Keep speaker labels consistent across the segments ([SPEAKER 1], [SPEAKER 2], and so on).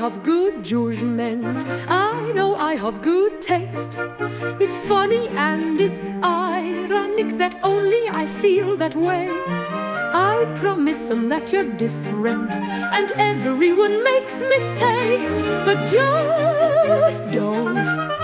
[SPEAKER 1] have good judgment. I know I have good taste. It's funny and it's ironic that only I feel that way. I promise them that you're different, and everyone makes mistakes, but just don't.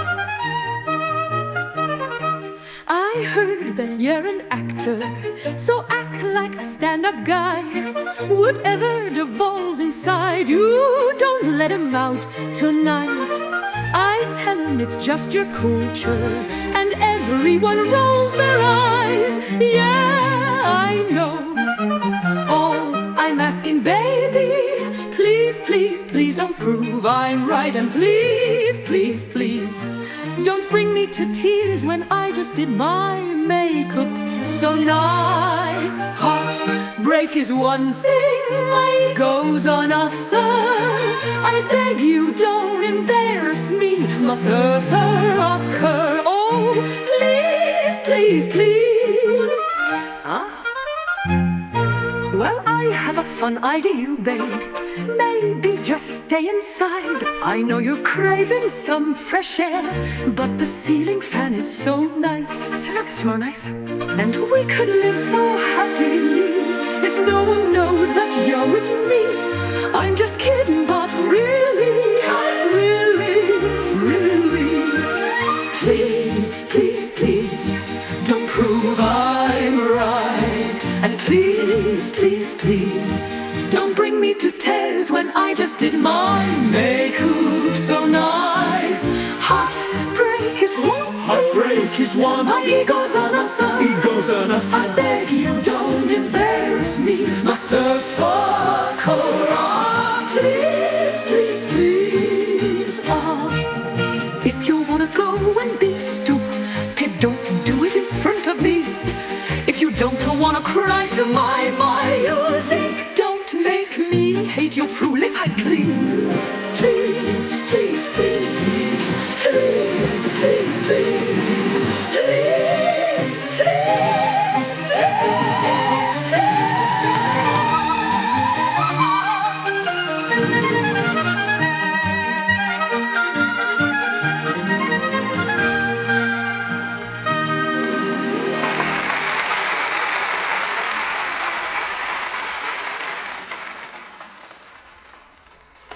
[SPEAKER 1] I heard that you're an actor, so act like a stand-up guy. Whatever devolves inside you, don't let him out tonight. I tell him it's just your culture, and everyone rolls their eyes. Yeah, I know. All I'm asking, baby, please, please, please don't prove I'm right. And please, please, please, don't bring me to tears when I just did my makeup so nice. Heartbreak is one thing, my ego's another. I beg you, don't embarrass me, mother fucker. Oh, please, please, please. Well, I have a fun idea, babe. Maybe just stay inside. I know you're craving some fresh air, but the ceiling fan is so nice. So nice. And we could live so happily if no one knows that you're with me. I'm just kidding, but really, please, please, please, don't prove I'm right. And please, please, please, don't bring me to tears when I just did my makeup so nice. Heartbreak is one, my ego's another. I beg you, don't embarrass me, motherfucker. Please, please, please. If you wanna go and be stupid, don't do it in front of me. If you don't wanna cry to my music, don't make me hate your prolifically.